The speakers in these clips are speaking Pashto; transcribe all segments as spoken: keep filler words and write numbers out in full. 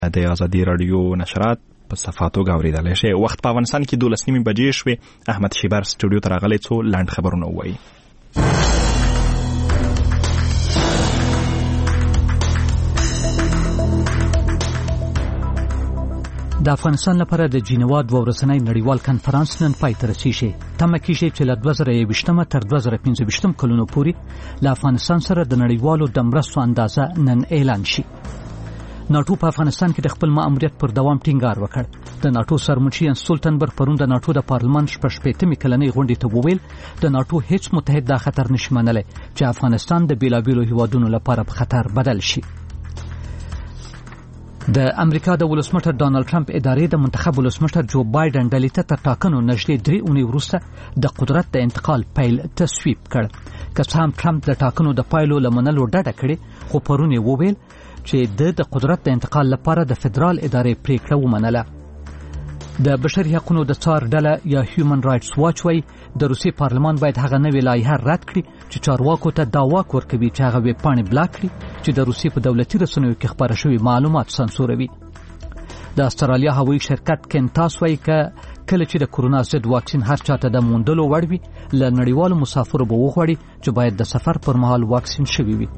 د ازادي رادیو نشرات په صفحاتو غوړیدل شي. وخت په افغانستان کې دولس نیمې بجې شوې. احمد شیبر سټوډیو ته راغلی څو لاند خبرونه وایي. د افغانستان لپاره د جنیوا دوه ورځنی نړیوال کنفرانس نن پای ته رسیږي. تمه کیږي چې له دوه زره یوویشتم تر دوه زره پنځه ویشتم کلونو پورې له افغانستان سره د نړیوالو د مرستو اندازه نن اعلان شي. ناټو په افغانستان کې د خپل مأموریت پر دوام ټینګار وکړ. د ناټو سرمنشي ان سولتنبرګ پرون د ناټو د پارلمان شپږ شپېتمې کلنۍ غونډې ته وویل د ناټو هیڅ متحد دا خطر نشي منلی چې افغانستان د بیلابیلو هیوادونو لپاره په خطر بدل شي. د امریکا د ولسمشر ډانلډ ټرمپ ادارې د منتخب ولسمشر جو بایدن ډلې ته تر ټاکنو نږدې درې اونۍ وروسته د قدرت د انتقال پیل تصویب کړ. که څه هم ټرمپ د ټاکنو د پایلو له منلو ډډه کړې، خو پرون یې وویل چې د د قدرت د انتقال لپاره د فدرال ادارې پریکړه ومنله. د بشري حقوقو د څار ډله یا هیومن رائټس واچ وايي د روسي پارلمان باید هغه نوې لایحه رد کړي چې چارواکو ته دا واک ورکوي چې هغه ویب پاڼې بلاک کړي چې د روسي په دولتي رسنیو کې خپاره شوي معلومات سانسوروي. د استرالیا هوایي شرکت کینټاس وايي کله چې د کورونا ضد واکسین هر چاته د موندلو وړ وي له نړیوالو مسافرو به وغواړي چې باید د سفر پر مهال واکسین شوي وي.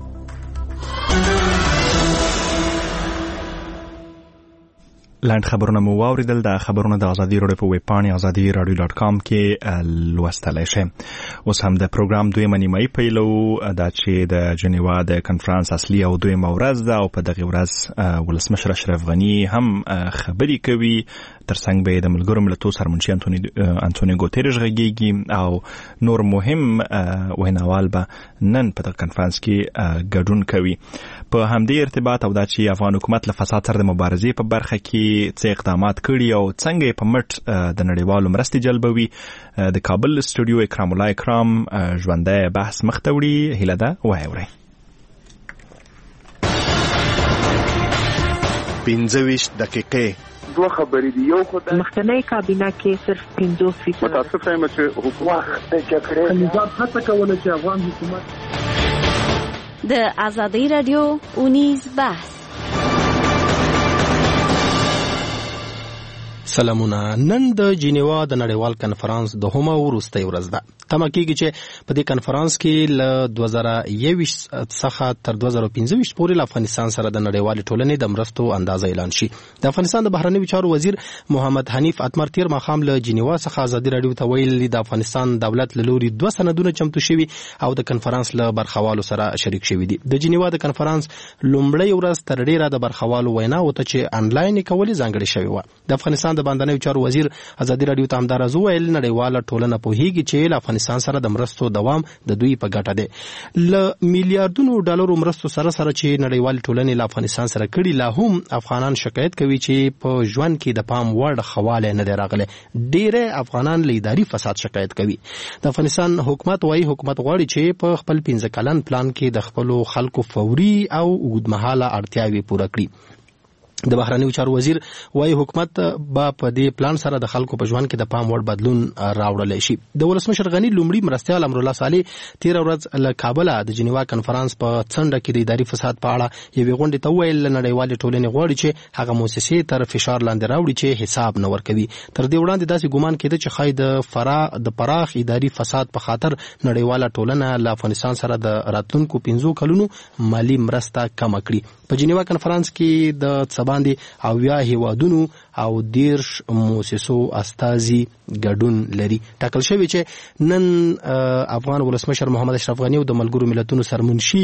لاند خبرونه مو واوریدل. د خبرونه د ازادي رادیو په ویب پاڼه ازادي رادیو ډاټ کام کې لوستلای شئ. اوس هم د پروګرام دویمه نیمایي پیلو دا چې د جنیوا د کنفرانس اصلي او دویمه ورځ ده او په دغه ورځ ولسمشر اشرف غني هم خبري کوي. ترڅنګ به د ملګرو ملتونو سرمنشي انټونی انټونی ګوتریش غږیږي او نور مهم ویناوال به نن په دغه کنفرانس کې ګډون کوي. په همدې ارتباط او دا چې افغان حکومت له فساد سره د مبارزې په برخه کې څه اقدامات کړي او څنګه په مټ د نړیوالو مرستې جلبوي، د کابل سټوډیو اکرام الله اکرام ژوندۍ بحث مخته وړي. هیله ده واورئ. پنځه ویشت دقیقې دوه خبرې دي. یو خدای مخکنی کابینه کې صرف پنځوس فیصد متاسف یم چې حکومت د جګړې نظام هڅه کوله چې افغان حکومت د ازادي رادیو اونیز بحث. سلامونه. نن د جنیوا د نړیوال کنفرانس دوهمه وروستۍ ورځ ده. تمه کېږي چې په دې کنفرانس کې له دوه زره یوویشت څخه تر دوه زره پنځه ویشت پورې له افغانستان سره د نړیوالې ټولنې د مرستو اندازه اعلان شي. د افغانستان د بهرنیو چارو وزیر محمد حنیف اتمر تیر ماښام له جنیوا څخه ازادي رادیو ته ویلي د افغانستان دولت له لوري دوه سندونه چمتو شوي او د کنفرانس له برخوالو سره شریک شوي دي. د جنیوا د کنفرانس لومړۍ ورځ تر ډیره د برخوالو ویناو ته چې انلاین کولې ځانګړې شوې وه. د افغانستان د باندنیو چارو وزیر ازادي رادیو ته همداراز وویل نړیواله ټولنه پوهیږي چې له افغانستان سره د مرستو دوام د دوی په ګټه دی. له میلیارډونو ډالرو مرستو سره سره چې نړیوالې ټولنې له افغانستان سره کړي، لا هم افغانان شکایت کوي چې په ژوند کې د پام وړ خواله نه دی راغلی. ډېر افغانان له اداري فساد شکایت کوي. د افغانستان حکومت وايي حکومت غواړي چې په خپل پنځه کلن پلان کې د خپلو خلکو فوري او اوږدمهاله اړتیاوې پوره کړي. د بهرنیو چارو وزیر وايي حکومت با په دې پلان سره د خلکو په ژوند کې د پام وړ بدلون راوړلی شي. د ولسمشر غني لومړي مرستیال امرالله صالح تیر ورځ له کابله د جنیوا کنفرانس په څنډه کې د اداري فساد په اړه یوې غونډې ته وویل نړیوالې ټولنې غواړي چې هغه مؤسسې تر فشار لاندې راوړي چې حساب نه ورکوي. تر دې وړاندې داسې ګمان کېده چې ښایي د فرا د پراخ اداري فساد په خاطر نړیواله ټولنه له افغانستان سره د راتلونکو پنځو کلونو مالي مرسته کمه کړي. په جنیوا کنفرانس کې د څه باندې اویا هیوادونو او دیرش مؤسسو استازي ګډون لري. ټاکل شوی چې نن افغان ولسمشر محمد اشرف غني او د ملګرو ملتونو سرمنشي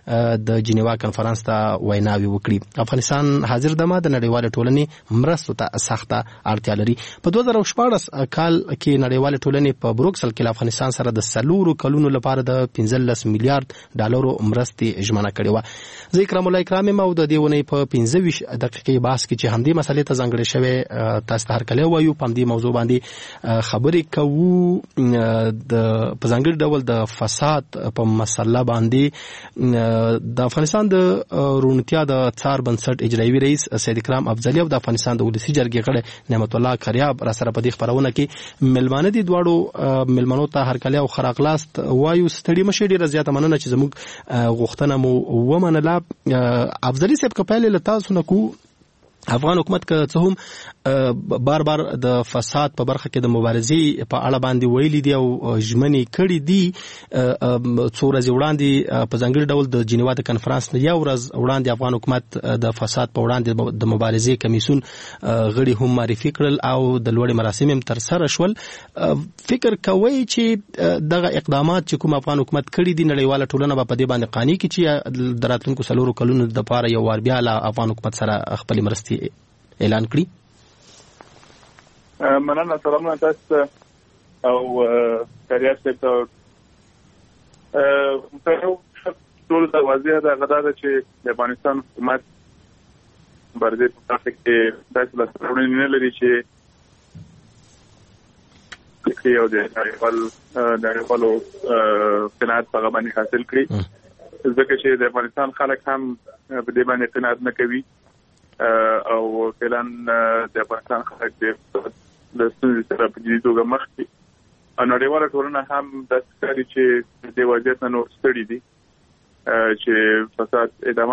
د جنیوا کنفرانس ته ویناوي وکړي. افغانستان حاضر دمه د نړیوالې ټولنې مرستو ته سخته اړتیا لري. په دوه زره شپاړس کال کې نړیوالې ټولنې په بروکسل کې افغانستان سره د څلورو کلونو لپاره د پنځلس میلیارډ ډالرو مرستې ژمنه کړې وه. زه اکرام الله اکرام یم او د دې ونې په پنځه ویشت دقیقې بحث کې چې همدې مسلې ته ځانګړې شوې تاسو ته هرکلی وایو. په همدې موضوع باندې خبرې کوو د په ځانګړي ډول د فساد په مسله باندې. د افغانستان د روڼتیا د څار بنسټ اجرایوي رئیس سید اکرام افضلي او د افغانستان د ولسي جرګې غړی نعمت الله کریاب را سره په دې خبرونه کې ملمانه دي. دواړو ملمنو ته هرکلی او ښه راغلاست وایو. ستړي مشئ، ډېره زیاته مننه چې زموږ غوښتنه مو ومنله. افضلي صاحب که پیل له تاسو نه کوو افغان حکومت که څه هم بار بار د فساد په برخه کې د مبارزې په اړه باندې ویلي دي او ژمنې کړې دي، څو ورځې وړاندې په ځانګړي ډول د جنیوا د کنفرانس نه یو ورځ وړاندې افغان حکومت د فساد په وړاندې د مبارزې کمیسیون غړي هم معرفي کړل او د لوړې مراسم هم ترسره شول. فکر کوئ چې دغه اقدامات چې کوم افغان حکومت کړي دي نړیواله ټولنه به په دې باندې قانع کړي چې د راتلونکو څلورو کلونو دپاره یو وار بیا له افغان حکومت سره خپلې مرستې اعلان کړي؟ مننه. سلامونه تاسو ته او کاریار صاحب ته. ټول ته واضح ده غدا ده چې د افغانستان حکومت برده په تاسو کې داسې لاسونه نه لري چې کې یو د نړیوال نړیوالو قناعت په باندې حاصل کړي، ځکه چې د افغانستان خلک هم په دې باندې قناعت نه کوي او فعلا د افغانستان خلک د ستونزې سره په جدي توګه مخ دي. نړیواله ټولنه هم داسې ښکاري چې د وضعیت نه نور ستړي دي چې فساد ادامه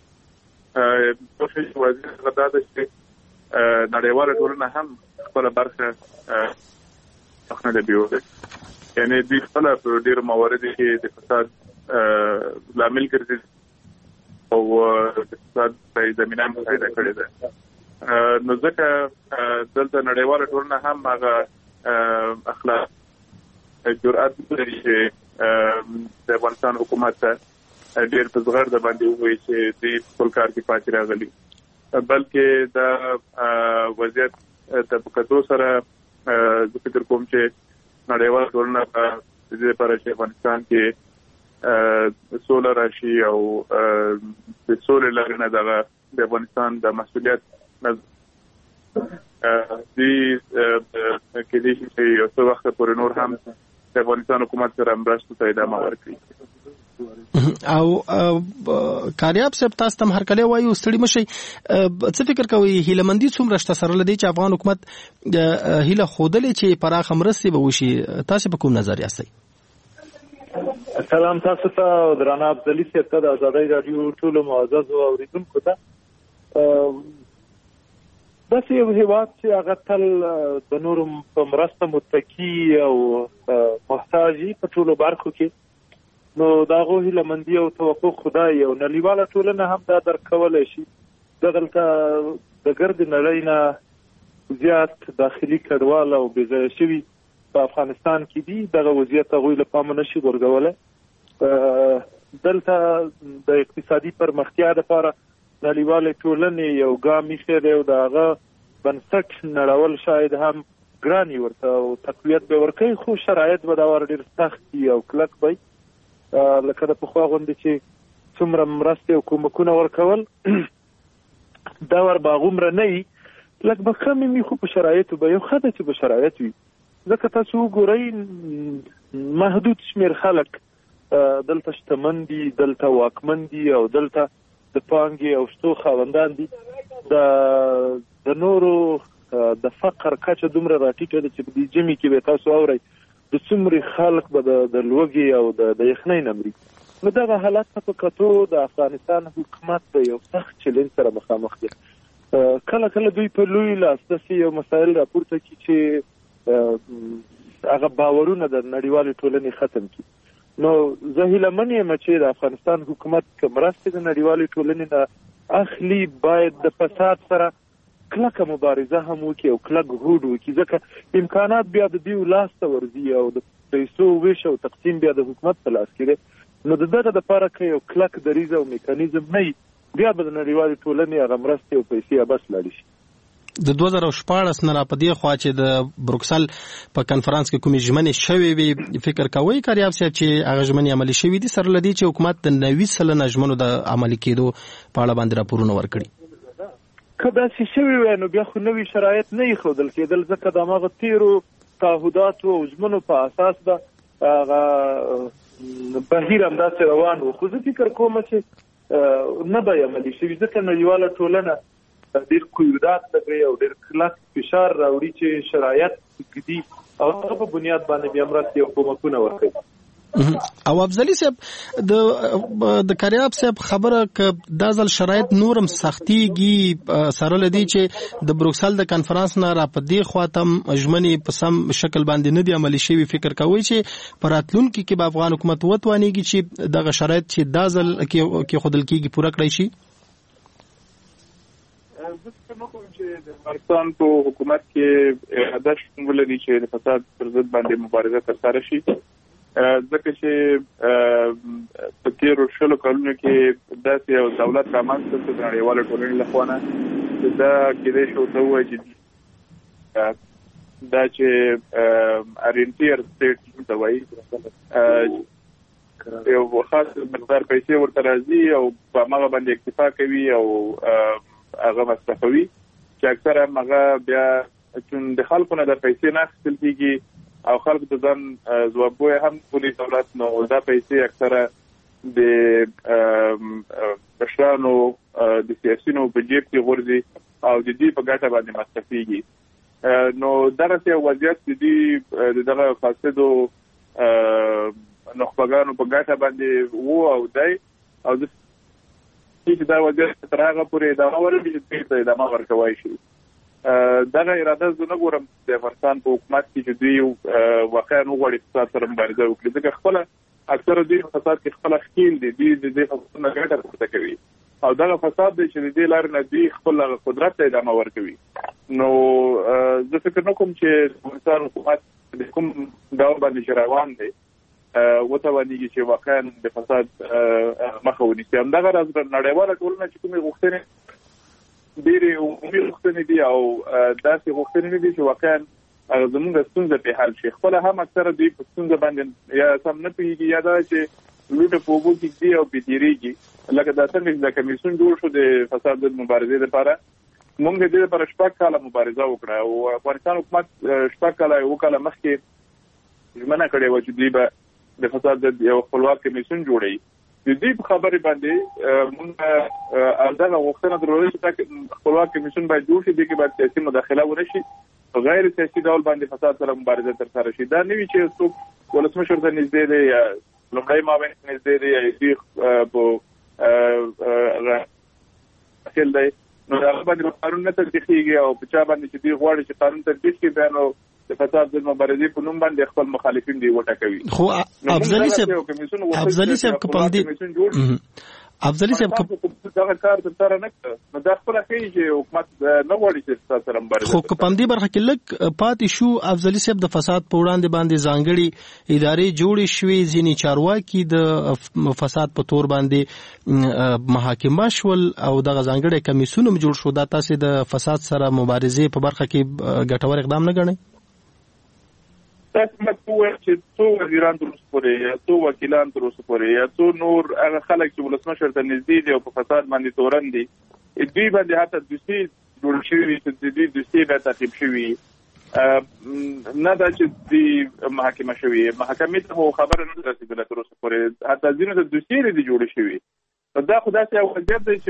کوشش وضعیت غدا ده چې نړیواله ټولنه هم خپله برخه اخنه بیوده، یعنی دوی خپله په ډېرو مواردو کې د فساد لامل ګرځي او د فساد زمینه مساعده کړې ده. نو ځکه دلته نړیواله ټولنه هم هغه اخلاق جرأت لري چې د افغانستان حکومت ته ډېر په زغرده باندې ووایي چې دوی خپل کار کې پاتې راغلي، بلکې دا وضعیت ته په کتو سره زه فکر کوم چې نړیواله ټولنه په دې لپاره چې افغانستان کې سوله راشي او د سولې لارې نه دغه د افغانستان د مسؤلیت دې کې دې چې یو څه وخت پورې نور هم د افغانستان حکومت سره مرستو ته ادامه ورکړي. او کاریاب صاحب تاسو تم هر کله وایو ستړي مشي، څه فکر کوي هیلمندي څومره شته سره لدی چې افغان حکومت هیله خودلې چې پراخ مرستې به وشي؟ تاسو په کوم نظر یاستئ؟ سلام تاسو ته درانه عبدالي صاحب ته د آزادۍ رادیو ټولو معززو اوریدونکو ته. داسې یو هېواد چې هغه تل د نورو په مرسته متکي او محتاج په ټولو برخو کې، نو د هغو هیلهمندي او توقع خدای او نړیواله ټولنه هم دا درک کولی شي. دلته د ګرد نړۍ نه زیات داخلي کډوال او بېځایه شوي په افغانستان کې دي، دغه وضعیت هغوی له پامه نشي غورځولی. دلته د اقتصادي پرمختیا لپاره نړیوالې ټولنې یو ګام ایښی دی او د هغه بنسټ نړول شاید هم ګران وي ورته او تقویت به ورکوي، خو شرایط به دا ور ډېر سخت وي او کلک به وي، لکه د پخوا غوندې چې څومره مرستې او کومکونه ورکول دا ور به هغومره نه وي، لږ به کمې وي، خو په شرایطو به یو ښه ده چې به شرایط وي. ځکه تاسو وګورئ محدود شمېر خلک دلته شتمن دي، دلته واکمن دي او دلته د پانګې او شتو خاوندان دي. د نورو د فقر کچه دومره راټیټه ده چې په دې ژمي کې به تاسو اورئ د څومره خلک به د لوږې او د یخنۍ نه مري. نو دغه حالت ته په کتو د افغانستان حکومت د یو سخت چلنج سره مخامخ دی. کله کله دوی په لوی لاس داسې یو مسایل راپورته کړي چې هغه باورونه د نړیوالې ټولنې ختم کړي. نو زه هیلهمن یم چې د افغانستان حکومت که مرستې د نړیوالې ټولنې نه اخلي باید د فساد سره کلکه مبارزه هم وکړي او کلک هوډ وکړي، ځکه امکانات بیا د دوی لاس ته ورځي او د پیسو ویش او تقسیم بیا د حکومت په لاس کې دی. نو د دغه دپاره که یو کلک دریځ او میکانیزم نه وي بیا به د نړیوالې ټولنې هغه مرستې او پیسې بس لاړې شي. د دوه زره شپاړس نه راپدې خوا چې د بروکسل په کنفرانس کې کومې ژمنې شوې وي، فکر کوئ کاریاب صاحب چې هغه ژمنې عملي شوي دي سره له دې چې حکومت د نوي سلنه ژمنو د عملي کېدو په اړه باندې راپورونه ورکړي؟ که داسې شوي وای نو بیا خو نوي شرایط نه ایښودل کېدل، ځکه د هماغه تېرو تعهداتو او ژمنو په اساس به هغه بهیر همداسې روان و. خو زه فکر کوم چې نه به یې عملي شوي، ځکه نړیواله ټولنه ډېر قیودات لګوي او ډېر کلک فشار راوړي چې شرایط ږدي او هغه په بنیاد باندې بیا مرستې او کومکونه ورکوي. او افضلی صاحب د د کریاب صاحب خبره ک د ځل شرایط نورم سختيږي سره لدی چې د بروکسل د کانفرنس نه را پدې خواته مجمنی په سم شکل باندې نه دی عملی شوی فکر کوي چې پراتلونکو کې به افغان حکومت وتوانیږي چې دغه شرایط چې د ځل کې خودل کېږي پوره کړی شي. زه نو کوم چې د افغانستان په حکومت کې اراده شته ولري چې د فساد پر ضد باندې مبارزه ترسره شي، ځکه چې په تیرو شلو کلونو کې داسې یو دولت رامنځته شو د نړیوالو ټولنې لخوا نه چې دا کېدای شي ورته ووایي چې دا چې ارینټیر سټیټ ته وایي یو خاص مقدار پیسې ورته راځي او په هغه باندې اکتفا کوي او هغه مصرفوي چې اکثره هغه بیا چې د خلکو نه د پیسې نه اخیستل کېږي او خلکو ته ځان ځوابوي هم پولیس دولت نو دا پیسې اکثره د مشرانو د سیاسيونو په جیب کې غورځي او د دې په ګټه باندې مصرفيږي. نو دغه یو وضعیت د دې دغه فاسدو نخبګانو په ګټه باندې وو او دای او د چې دا وضعیت تر هغه پورې دا ورته چې دا ما ورکوي شي. دغه اراده زونه ګورم د افغانستان په حکومت کې چې دوی واقعا وګړي فساد سره مبارزه وکړي، ځکه خپل اکثره دوی فساد کې خپل خپل دي د دې فساد نه ګټه پورته کوي او دغه فساد دی چې د دې لار نه دوی خپل قدرت ته ادامه ورکوي. نو زه فکر نه کوم چې افغانستان حکومت د کوم ډول باندې روان دی وته باندې چې واقعا د فساد مخه ونیسي. همدغه راز نړیواله ټولنه چې کومې غوښتنې ډېرې عمومي غوښتنې دي او داسې غوښتنې دي چې واقعا زموږ ستونزه په حل شي. خپل هم اکثره دوی په ستونزه باندې یا سم نه پوهېږي یا دا چې لوټه په اوبو کې دي او بېتېرېږي. لکه دا څنګه چې دا کمیسیون جوړ شو د فساد ضد مبارزې لپاره، موږ د دې لپاره شپږ کاله مبارزه وکړه او افغانستان حکومت شپږ کاله اوه کاله مخکې ژمنه کړې وه چې دوی به د فساد ضد یو خپلواک کمیسیون جوړوي. د دې په خبرې باندې موږ دغه غوښتنه درلوده چې خپلواک کمیسیون باید جوړ شي، دې کې باید سیاسي مداخله ونه شي، په غیر سیاسي ډول باندې فساد سره مبارزه ترسره شي. دا نه وي چې څوک ولسمشر ته نږدې دی یا لومړی معاون نږدې دی یا دوی په اصل دی نو هغه باندې قانون نه تطبیقېږي او په چا باندې چې دوی غواړي چې قانون تطبیق کړي بیا نو د فساد د مبارزې په نوم باندې خپل مخالفین دی وټاکوي. خو افضلی صاحب افضلی صاحب کوم دي افضلی صاحب دا کار تر نه نو دا خپل کوي چې حکومت نه غواړي چې فساد سره مبارزه. خو کوم دي برخه کې لک پاتې شو افضلی صاحب د فساد په وړاندې باندې ځانګړي ادارې جوړې شوې، ځینې چارواکي د فساد په تور باندې محاکمه شول او دغه ځانګړي کمیسیون هم جوړ شو. دا تاسو د فساد سره مبارزې په برخه کې ګټور اقدام نه ګڼئ؟ تاسو مکوه چې څو وزیران تر اوسه پورې یا څو وکیلان تر اوسه پورې یا څو نور هغه خلک چې ولسمشر ته نږدې دي او په فساد باندې تورن دي، دوی باندې حتی دوسي جوړ شوي چې د دې دوسي به تعقیب شوي نه دا چې دوی محاکمه شوي، محاکمې ته خبره نه رسېدله تر اوسه پورې، حتی ځینو ته دوسي دي جوړې شوي. دا خو داسې یو وضعیت دی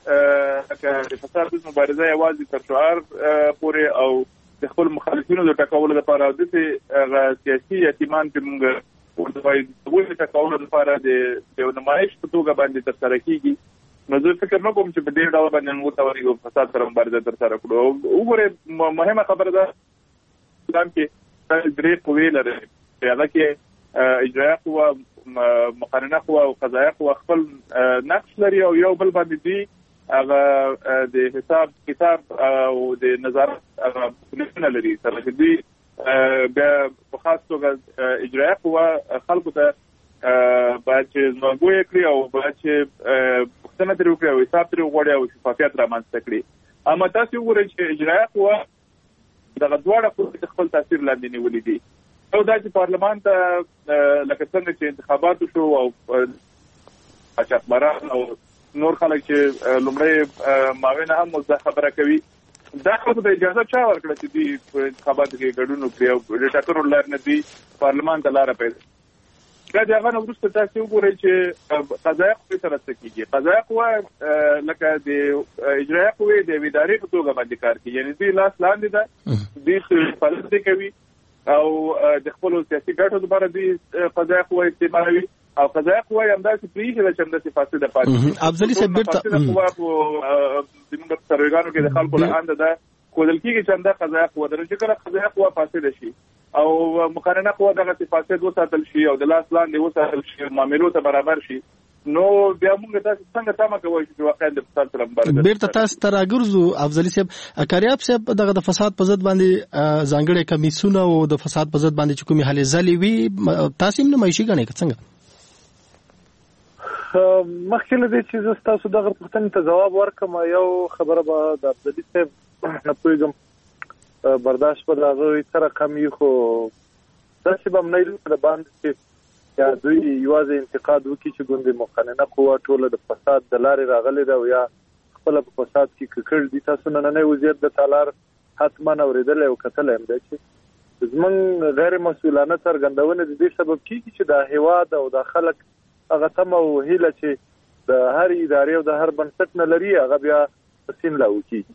چې د فساد ضد مبارزه یوازې تر شعار پورې او د خپل مخالفینو د ټاکولو لپاره د سیاسي یتیمان چې موږ ورته وایو د ولې ټاکولو لپاره د یو نمایش په توګه باندې ترسره کېږي. نو زه فکر نه کوم چې په دې ډول باندې موږ ته ورته فساد سره مبارزه ترسره کړو. وګورئ مهمه خبره ده اسلام کې درې قوې لري، په هغه کې اجرایه قوه، مقننه قوه او قضایه قوه خپل نقش لري او یو بل باندې دي هغه د حساب کتاب او د نظارت هغه پولیسونه لري سره چې دوی بیا په خاص توګه اجرایه قوه خلکو ته باید چې ځوابګویي کړي او باید چې پوښتنه ترې وکړي او حساب ترې وغواړي او شفافیت رامنځته کړي. اما تاسو وګورئ چې اجرایه قوه دغه دواړه قوې خپل تاثیر لاندې نیولي دي. او دا چې پارلمان ته لکه څنګه چې انتخابات شو او قاچاقبران او نور خلک چې لومړی معاون هم مزه خبره کوي، دا خلکو ته اجازه چا ورکړه چې دوی په انتخاباتو کې ګډون وکړي او د ټاکنو لار نه دوی پارلمان ته لاره پیدا کړي. بیا د هغه نه وروسته تاسو وګورئ چې قضایه قوې سره څه کېږي. قضایه قوه لکه د اجرایه قوې د ادارې په توګه باندې کار کوي، یعنې دوی لاس لاندې ده، دوی فعالیت کوي او د خپل سیاسي ګټو لپاره د قضایي قوه استعمالوي او قضایي قوه هم داسې پریږدي چې همداسې فاسده پاتې افضلي صاحب بیرته قوه زموږ په سرویګانو کې د خلکو له انده ده ښودل کېږي چې همدا قضایي قوه ده چې کله قضایي قوه فاسده شي او مقننه قوه دغسې فاسد وساتل شي او د لاس لاندې وساتل شي معاملو ته برابر شي نو بیا موږ تاسو څنګه تمه کوئ چې واقعا د فساد سره مبارزه بیرته تاسو ته راګرځو افضلي صاحب کاریاب صاحب دغه د فساد په ضد باندې ځانګړي کمیسونه او د فساد په ضد باندې چې کومې هلې ځلې وي تاسو هم نمایشي ګڼئ څنګه مخکې له دې چې زه ستاسو دغه پوښتنې ته ځواب ورکړم یو خبره به د افضلي صاحب نه پوهېږم برداشت به د هغوی څه رقم وي خو داسې به هم نه وي د باندې چې یا دوی یوازې انتقاد وکړي چې ګوندې مقننه قوه ټوله د فساد د لارې راغلې ده او یا خپله په فساد کې ککړ دي تاسو نننی وضعیت د تالار حتما اورېدلی او کتلی هم دی چې زموږ غیر مسؤلانه څرګندونې د دې سبب کېږي چې دا هېواد او دا خلک هغه تمه او هیله چې د هر ادارې او د هر بنسټ نه لري هغه بیا په سین لاو کېږي.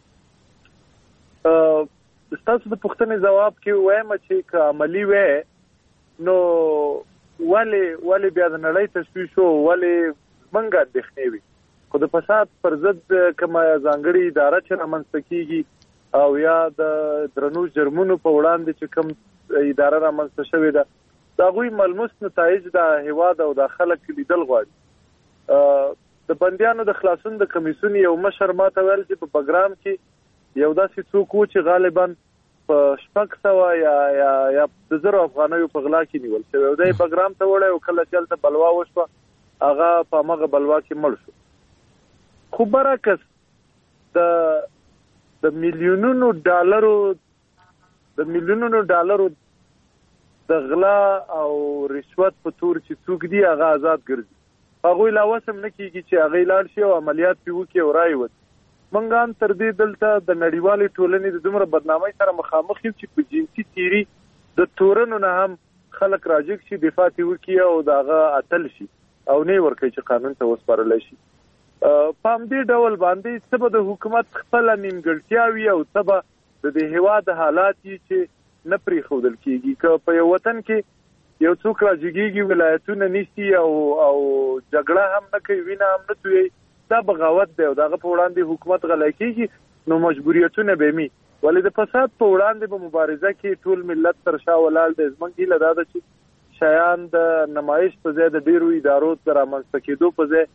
ستاسو د پوښتنې ځواب کې وایم چې که عملي وی نو ولې ولې بیا د نړۍ تشویش و ولې موږ اندېښنې وي خو د فساد پر ضد کومه ځانګړې اداره چې رامنځته کېږي او یا د درنو جرمونو په وړاندې چې کوم اداره رامنځته شوې ده د هغوی ملموس نتایج د هېواد او د خلک لیدل غواړي. د بندیانو د خلاصون د کمیسیون یو مشر ماته ویل چې په بګرام کې یو داسې څوک و چې غالبا په شپږ سوه یا یا یا د زرو افغانیو په غلا کې نیول شوی او دی بګرام ته وړی او کله چې هلته بلوا وشوه هغه په همغه بلوا کې مړ شو. خو برعکس د د میلیونونو ډالرو د میلیونونو ډالرو د غلا او رشوت په تور چې څوک دي هغه آزاد ګرځي هغوی لا وس هم نه کېږي چې هغوی لاړ شي او عملیات پرې وکړي او رایې موږ هم تر دې دلته د نړیوالې ټولنې د دومره بدنامۍ سره مخامخ یو چې په جنسي تیري د تورنو نه هم خلک راجګ شي دفاع ترې وکړي او د هغه اتل شي او نه یې ورکوي چې قانون ته وسپارلی شي. په همدې ډول باندې څه به د حکومت خپله نیمګړتیا وي او څه به د دې هېواد حالات وي چې نه پرېښودل کېږي. که په یو وطن کې یو څوک راجګېږي ولایتونه نیسي او او جګړه هم نه کوي وینه هم نه تویوي دا بغاوت دی او دغه په وړاندې حکومت غلی کېږي نو مجبوریتونه به وي ولې د فساد په وړاندې په مبارزه کې ټول ملت تر شا ولاړ دی. زموږ هیله دا ده چې شیان د نمایش په ځای د ډېرو ادارو د رامنځته کېدو په ځای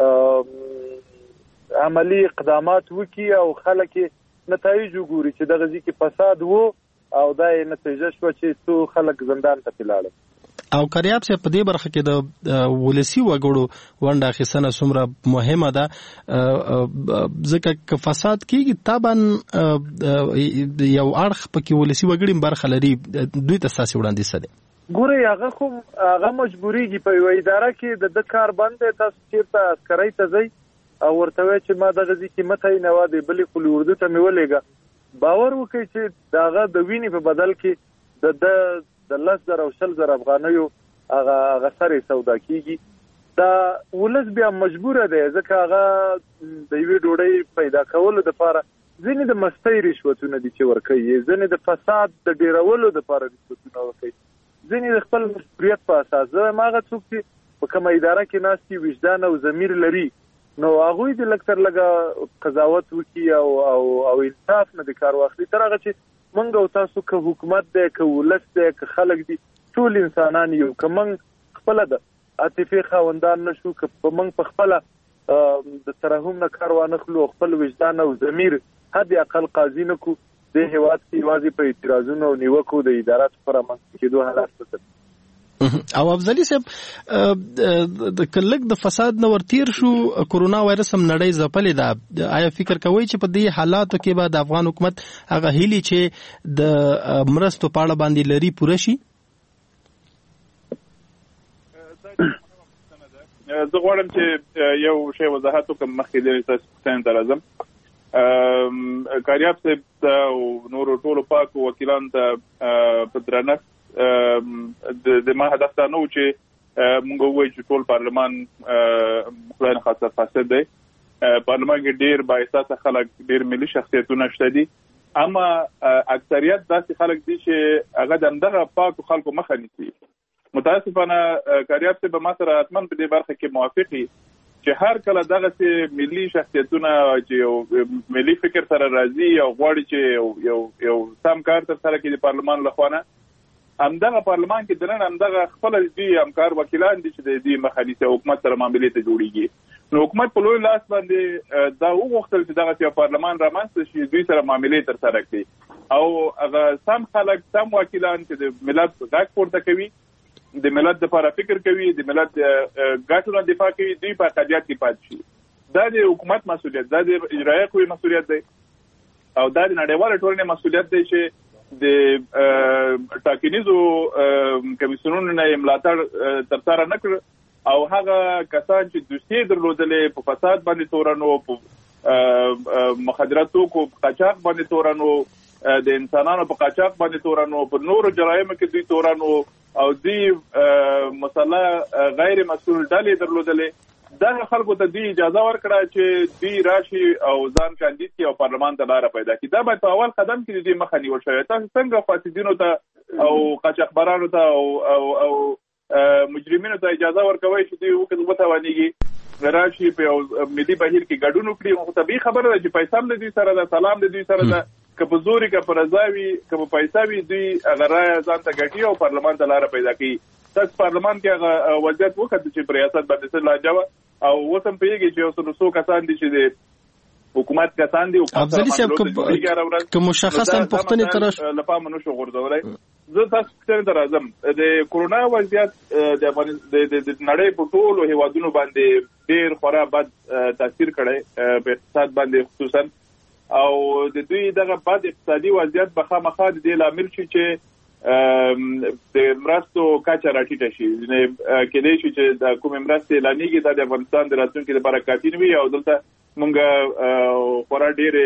عملي اقدامات وکړي او خلک یې نتایج وګوري چې دغه ځای کې فساد و او دا یې نتیجه شوه چې څو خلک زندان ته پرې لاړل. او کریاب صاحب په دې برخه کې د ولسی وګړو ونډه اخیستنه څومره مهمه ده ځکه که فساد کېږي طبعا یو اړخ پکې ولسی وګړي برخه لري دوی ته ستاسې وړاندیز څه دی؟ ګورئ هغه خو هغه مجبوریږي په یوه اداره کې د ده کار بند دی تاسو چېرته عسکرۍ ته ځئ او ورته وایئ چې ما دغه ځای کې مه تعینوه د بلې خولې اردو ته مې ولېږه باور وکړئ چې د هغه د وینې په بدل کې د ده د لس زر او شل زر افغانیو هغه هغه سرې سودا کېږي دا ولس بیا مجبوره دی ځکه هغه د یوې ډوډۍ پیدا کولو دپاره ځینې د مستۍ رشوتونه دي چې ورکوي ځینې د فساد د ډېرولو دپاره رشوتونه ورکوي ځینې د خپل مشروعیت په اساس زه یم هغه څوک چې په کومه اداره کې ناست دي وجدان او ضمیر لري نو هغوی د لږ تر لږه قضاوت وکړي او او او انصاف نه د کار واخلي تر هغه چې موږ او تاسو که حکومت دی که ولس دی که خلک دي ټول انسانان یو که موږ خپله د عاطفې خاوندان نه شو که په موږ په خپله د ترحم نه کار وانخلو خپل وجدان او ضمیر حد اقل قاضي نه کړو دې هېواد کې یوازې په اعتراضونو او نیوکو د اداراتو په رامنځته کېدو حالات ستر. او افضلي صاحب د کلک د فساد نه ورتیر شو کورونا وایرس هم نړۍ ځپلې ده آیا فکر کوئ چې په دې حالاتو کې به د افغان حکومت هغه هیلې چې د مرستو په اړه باندې لري پوره شي؟ زه غواړم چې یو شی وضاحت وکړم مخکې د تاسو پوښتنې ته راځم. کاریاب صاحب او نورو ټولو پاکو وکیلانو ته په درنښت د ما هدف دا نه و چې موږ ووایو چې ټول پارلمان خدای نخواسته فاسد دی. پارلمان کې ډېر با احساسه خلک ډېر ملي شخصیتونه شته دي اما اکثریت داسې خلک دي چې هغه د همدغه پاکو خلکو مخه نیسي. متاسفانه کاریاب صاحب به ما سره حتما په دې برخه کې موافقي چې هر کله دغه ملي شخصیتونه چې یو ملي فکر سره راځي او غواړي چې یو یو سم کار تر سره کړي د پارلمان لخوا، همدغه پارلمان کې دنن همدغه خپل دي همکار وکیلان دي چې د دې مخالفت حکومت سره معاملې ته جوړیږي. نو حکومت په لوی لاس باندې دا وغوښتل چې دغه یو پارلمان رامنځته شي، دوی سره معاملې تر سره کړي او هغه سم خلک سم وکیلان چې د ملت غږ پورته کوي، د ملت لپاره فکر کوي، د ملت ګټو دفاع کوي، دوی په قضیات کې پاتې شي. دا د حکومت مسؤلیت، دا د اجرایه قوې مسؤلیت دی او دا د نړیوال ټولنې مسؤلیت دی چې د ټاکنیزو کمیسیونونو نه ملاتړ ترسره نه کړ او هغه کسان چې دوسیې درلودلې په فساد باندې تورنو، په مخدراتو کو قاچاق باندې تورنو، د انسانانو په قاچاق باندې تورنو، په نورو جرایمو کې دوی تورنو او دوی مسله غیر مسؤل ډلې درلودلې، دغه خلکو ته دوی اجازه ورکړه چې دوی راشي او ځان کاندید کړي او پارلمان ته لاره پیدا کړي. دا باید په اول قدم کې دوی مخه نیول شوی. تاسو څنګه فاسدینو ته او قاچاقبرانو ته او او او مجرمینو ته اجازه ورکوي چې دوی وکړي راشي په ملي بهیر کې ګډون وکړي؟ خو طبیعي خبره ده چې پیسې هم د دوی سره ده، سلام د دوی سره ده، که په زوري که په رضاوي که په پیسې وي دوی هغه رایه ځان ته ګټي او پارلمان ته لاره پیدا کوي. تاسو پارلمان کې هغه وضعیت وکړئ چې په ریاست باندې څه لانجه وه او اوس هم پوهېږي چې یو څو څو کسان دي چې د حکومت کسان دي. افضلي صاحب که مشخصا پوښتنې ته له پامه نشو غورځولی. زه تاسو پوښتنې ته راځم. د کورونا وضعیت د نړۍ په ټولو هیوادونو باندې ډېر خورا بد تاثیر کړی، په اقتصاد باندې خصوصا، او د دوی دغه بد اقتصادي وضعیت به خامخا د دې لامل شي چې د مرستو کچه راټیټه شي. کېدای شي چې د کومې مرستې اعلانېږي دا د افغانستان د راتلونکي لپاره کافي نه وي او دلته موږ خورا ډېرې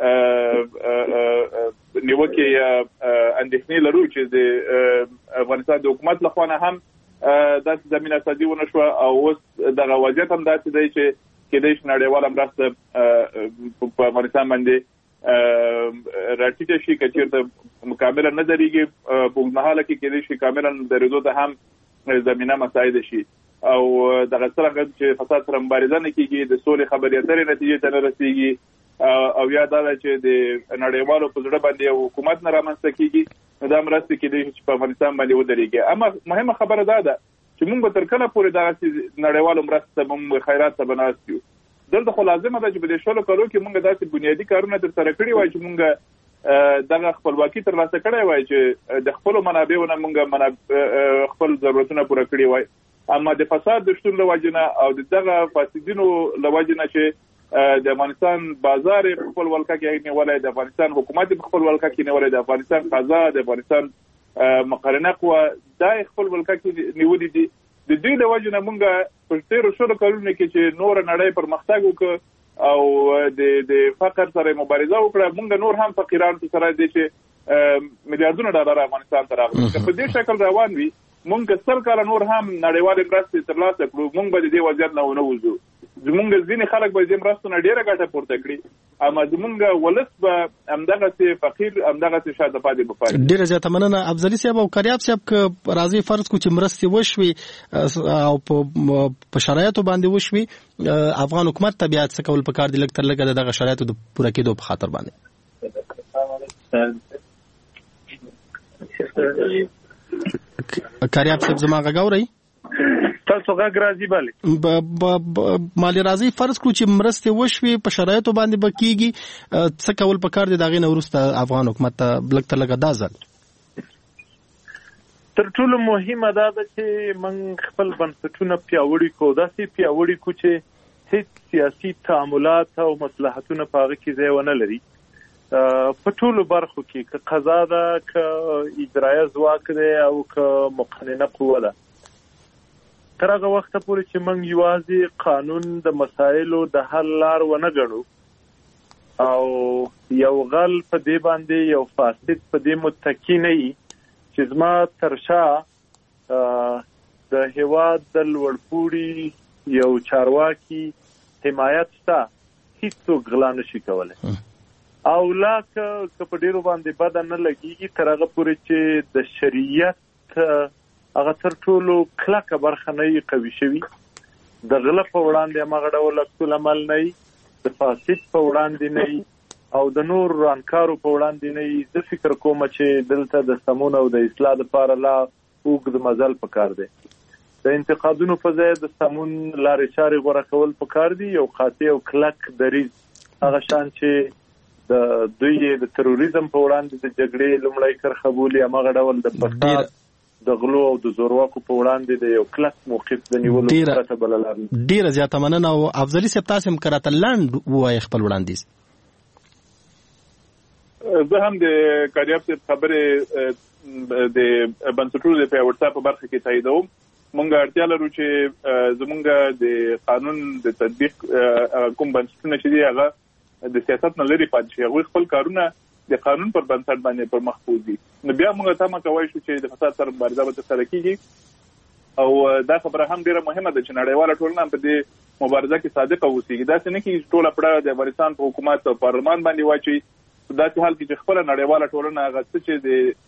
نیوکې یا اندېښنې لرو چې د افغانستان د حکومت لخوا نه هم داسې زمینه سازي ونه شوه او اوس دغه وضعیت هم داسې دی چې کېدای شي نړیواله مرسته په افغانستان باندې راټیټه شي، که چېرته کاملا نه درېږي په اوږدمهاله کې کېدای شي کاملا درېدو ته هم زمینه مساعده شي او دغه څرنګه چې فساد سره مبارزه نه کېږي، د سولې خبرې اترې نتیجې ته نه رسېږي او یا دا ده چې د نړیوالو په زړه باندې یو حکومت نه رامنځته کېږي، نو دا مرستې کېدای شي چې په افغانستان باندې ودرېږي. اما مهمه خبره دا ده چې موږ به تر کله پورې دغسې نړیوالو مرستو ته موږ خیرات ته به ناست یو؟ دلته خو لازمه ده چې په دې شلو کالو کې موږ داسې بنیادي کارونه ترسره کړي وای چې موږ دغه خپلواکي ترلاسه کړی وای چې د خپلو منابعو نه موږ خپل ضرورتونه پوره کړي وای. اما د فساد د شتون له وجې نه او د دغه فاسدینو له وجې نه چې د افغانستان بازار په خپل ولکه کې نیولی، د افغانستان حکومت په خپل ولکه کې نیولی، د افغانستان قضا، د افغانستان مقرنه قوه دا خپل ولکه کې نیولي دي. د دوی له وجې نه موږ په تېرو شلو کلونو کې چې نوره نړۍ پرمختګ وکړه او د فقر سره مبارزه وکړه، موږ نور هم فقیرانو سره دی چې میلیاردونه ډالر افغانستان ته راغلي. که په دې شکل روان وي موږ سل کاله نور هم نړیوالې مرستې ترلاسه کړو، موږ به د دې وضعیت نه ونه وځو. زموږ ځینې خلک به د دې مرستو نه ډېره ګټه پورته کړي، اما زموږ ولس به همدغسې فقیر همدغسې شاته پاتې به پاتې. ډېره زیاته مننه افضلي صاحب. او کریاب صاحب که راځي فرض کړو چې مرستې وشوي او په شرایطو باندې وشوي، افغان حکومت ته بیا څه کول پکار دي لږ تر لږه د دغه شرایطو د پوره کېدو په خاطر باندې؟ کریاب صاحب زما غږ اورئ؟ تاسو غږ راځي؟ بله مالې راځي فرض کړو چې مرستې وشوي په شرایطو باندې به کېږي، څه کول پکار دي د هغې نه وروسته افغان حکومت ته لږ تر لږه دا ځل؟ تر ټولو مهمه دا ده چې موږ خپل بنسټونه پیاوړي کړو، داسې پیاوړي کړو چې هیڅ سیاسي تعاملات او مصلحتونه په هغه کې ځای ونه لري. په ټولو برخو کې که قضا ده، که اجرایه ځواک دی او که مقننه قوه ده، تر هغه وخته پورې چې موږ یوازې قانون د مسایلو د حل لار ونه ګڼو او یو غل په دې باندې یو فاسد په دې متکی نه وي چې زما تر شا د هېواد د لوړپوړي یو چارواکي حمایت شته، هیڅوک غلا نشي کولی. او لا که په ډیرو باندې بد نه لګیږي تر هغه پورې چې د شریعت هغه تر ټولو کلکه برخه نه قوي شوی د غله په وړاندې هغه ډول عکس العمل نه د فاسد په وړاندې نه او د نور رانکارو په وړاندې نه. زه فکر کوم چې دلته د سمون او د اصلاح لپاره لا اوږد مزل پکار دی. د انتقادونو په ځای د سمون لارې چارې غوره کول پکار دي. یو قاطع او کلک دریځ هغه شان چې د دوی د تروریزم په وړاندې د جګړې لومړی کرښه بولي هغه ډول د فساد د غلو او د زورواکو په وړاندې د یو کلک موقف د نیولو پرته بل لار نه. ډیره زیاته مننه. او افضلي صاحب تاسو هم کراته لاند وایي خپل وړاندیز. زه هم د کاریاب صاحب خبرې د بنسټونو د پیاوړتیا په برخه کې تاییدوم. مونږ اړتیا لرو چې زمونږ د قانون د تطبیق کوم بنسټونه چې دي هغه د سیاست نه لري پاتې شي. هغوی خپل کارونه د قانون پر بنسټ باندې پر مخ بوځي. نو بیا موږ تمه کوی شو چې د فساد سره مبارزه به ترسره کیږي او دا خبره هم ډیره مهمه ده چې نړیواله ټولنه په دې مبارزه کې صادقه اوسي. دا څه نه کیږي ټوله پړه د افغانستان په حکومت او پارلمان باندې واچي. دا چې حال کې چې خپل نړیواله ټولنه هغه څه چې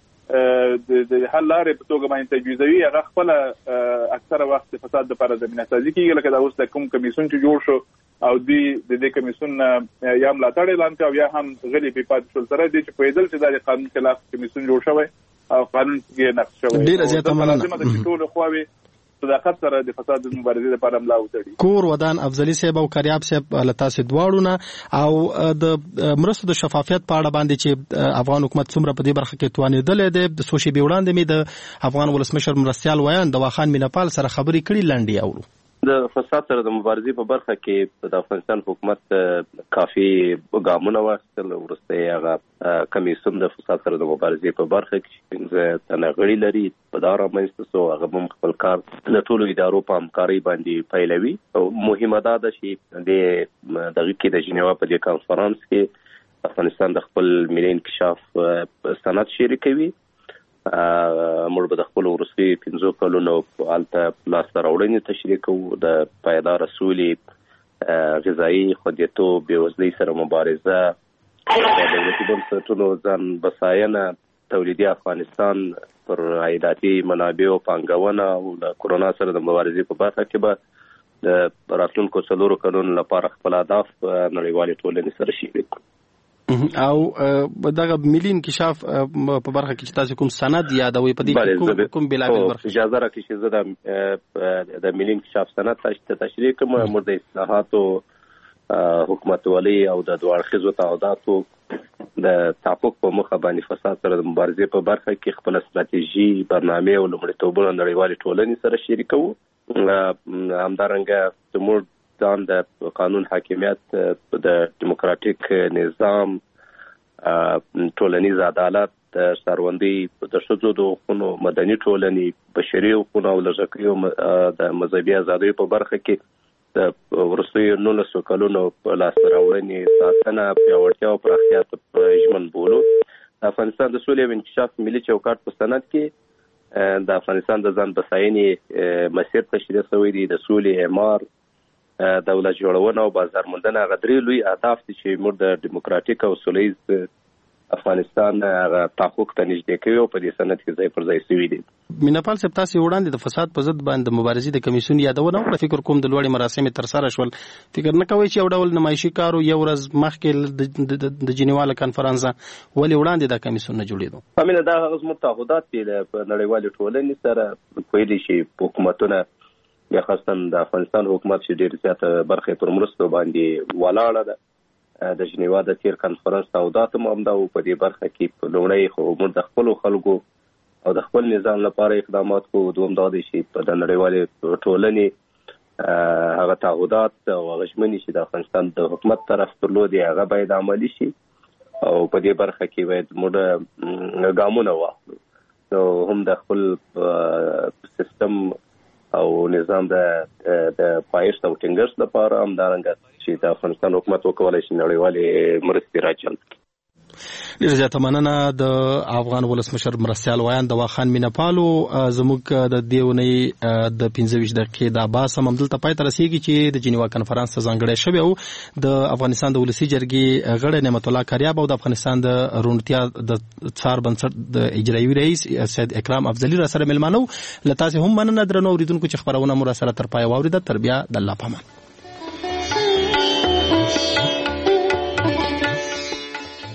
د د حل لارې په توګه باندې تجویزوي هغه خپل اکثره وخت د فساد لپاره زمینه سازي کیږي. لکه دا اوس د کوم کمیسیون چې جوړ شو او دی د دې کمیسیون یا ملاتړ اعلان کړ او یا هم غلي په پات شول سره دي چې په دې چې د قانون خلاف کمیسیون جوړ شوی او قانون کې نقش شوی. ډیره زیاته مننه. د ټولو خواوي صداقت سره د فساد مبارزې لپاره ملا وتړي. کور ودان افضلي صاحب او کاریاب صاحب لتا سي دواړو نه او د مرستو د شفافیت په اړه باندې چې افغان حکومت څومره په دې برخه کې توانیدل دي د سوشي بیوړاندې می د افغان ولسمشر مرستيال ویان د واخان مینپال سره خبرې کړي لنډي اورو. د فساد سره د مبارزې په برخه کې د افغانستان حکومت کافي ګامونه واخیستل. وروسته هغه کمیسیون د فساد سره د مبارزې په برخه کې څنګه تنغړی لري په دا رامنځته سو هغه هم خپل کار د ټولو ادارو په همکارۍ باندې پیلوي. مهمه ده چې د دغه کې د جنیوا په دې کانفرنس کې افغانستان د خپل ملي انکشاف سند شریکوي. موږ به د خپل وروستي پنځو کلونو هلته لاسته راوړنې تشریح کوو. د پایداره سولې، غذایي خوندیتوب، بېوزلۍ سره مبارزه، د دولتي بنسټونو ځان بساینه، تولیدي افغانستان پر عایداتي منابعو پانګونه او د کورونا سره د مبارزې په برخه کې به د راتلونکو څلورو کلونو لپاره خپل اهداف نړیوالې ټولنې سره شریک کړو. او دغه ملي انکشاف په برخه کې چې تاسو کوم سند یادوي په دې کې کوم بلاوی برخه اجازه راکړئ چې زه د ملي انکشاف سند تاسو تشریح کوم. موږ د اصلاحاتو، حکومتولۍ او د دوه اړخیزو تعهداتو د تحقق په مخه باندې فساد سره د مبارزې په برخه کې خپل ستراتیژي، برنامه او لومړیتوبونه نړیوالې ټولنې سره شریکوو. همدارنګه موږ ځان د قانون حاکمیت، د دیموکراتیک نظام، ټولنیز عدالت، د سروندۍ د ښځو د حقونو، مدني ټولنې، بشري حقونو او لږکیو د مذهبي ازادیو په برخه کې د وروستیو نولسو کلونو په لاسته راوړنې ساتنه، پیاوړتیا او پراختیا ته ژمن بولو. د افغانستان د سولې او انکشاف ملي چوکاټ په سند کې د افغانستان د ځان بساینې مسیر تشریح شوی دی. د سولې، اعمار، دولت جوړونه او بازار موندنه هغه درې لوی اهداف دي چې موږ د دیموکراتیک او سولیز افغانستان هغه تحقق ته نږدې کوي او په دې سند کې ځای پر ځای شوي دي. مینپال صاحب تاسو وړاندې د فساد په ضد باندې مبارزې د کمیسیون یادونه وکړه. فکر کوم د لوړې مراسم تر سره شول. فکر نه کوئ چې یو ډول نمایشي کارو یو ورځ مخکې د جنیوا کانفرنس ولې وړاندې د کمیسیون نه جوړېدو؟ همینه دا هغه زموږ تعهدات دي په نړیوالې ټولنې سره کولی شي حکومتونه یا خاصه د افغانستان حکومت چې ډېر زیاته برخه پر مرستو باندې ولاړه ده. د جنیوا د تیر کانفرنس تعهدات هم همدا و. په دې برخه کې په لومړی خو موږ د خپلو خلکو او د خپل نظام لپاره اقدامات کوو. دوم دا دی چې په د نړیوالې ټولنې هغه تعهدات او هغه ژمنې چې د افغانستان د حکومت طرف درلودې هغه باید عملي شي او په دې برخه کې باید موږ ګامونه واخلو. نو هم د خپل سیستم او نظام د د پایښت او ټینګښت لپاره همدارنګه چې د افغانستان حکومت وکولای شي نړیوالې مرستې راجلب کړي. ډېر زیاته مننه د افغان ولسمشر مرستیال وایان د واخان مینپالو زموږ د دیونی د پنځه ویشت دقیقې د باس هم دلته پای ته رسیږي چې د جنیوا کنفرانس ته ځانګړی شوی او د افغانستان د ولسی جرګې غړی نعمت الله کاریاب او د افغانستان د روڼتیا د څار بنسټ د اجرایي رئیس سید اکرام افضلی را سره ملمانو لتاسه هم مننه درنو اوریدونکو چې خبرونه مو را سره تر پای واوریده. تر بیا د الله پامان.